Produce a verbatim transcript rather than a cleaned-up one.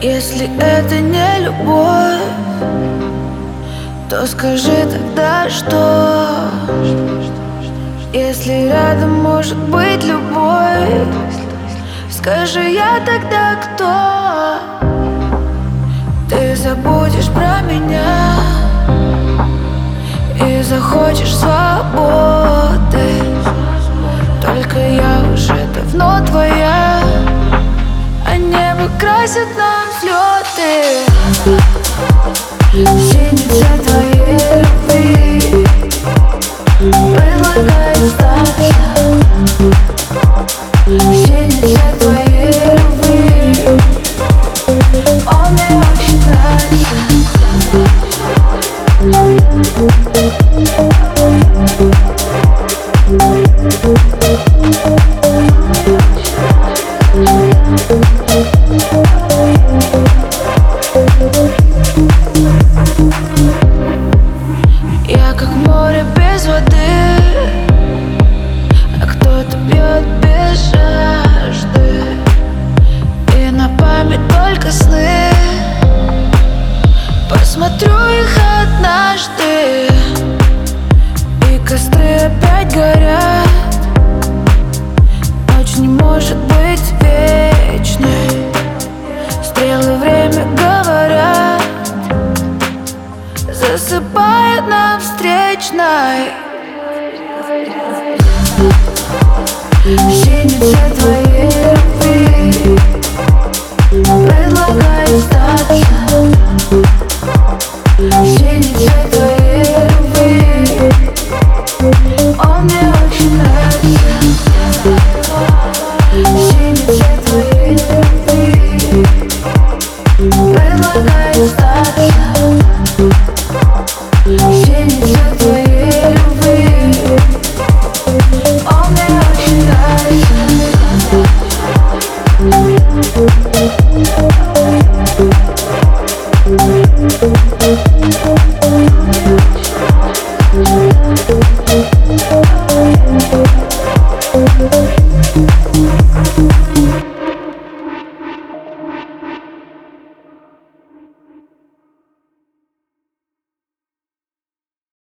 Если это не любовь, то скажи тогда, что? Если рядом может быть любовь, скажи я тогда кто? Ты забудешь про меня и захочешь свободы. Только я уже давно твоя, а небо красит нам взлеты. Синий цвет твоей любви предлагает остаться. Синий цвет твоей любви, он мне очень нравится. Я как море без воды, а кто-то пьет без жажды. И на память только сны, посмотрю их однажды. И костры опять горят, ночь не может быть вечной. Стрелы время говорят, засыпает нам встречной. Синий цвет твоей любви предлагает остаться. Синий цвет твоей любви, он мне очень нравится. Синий цвет твоей любви предлагает остаться. Синий цвет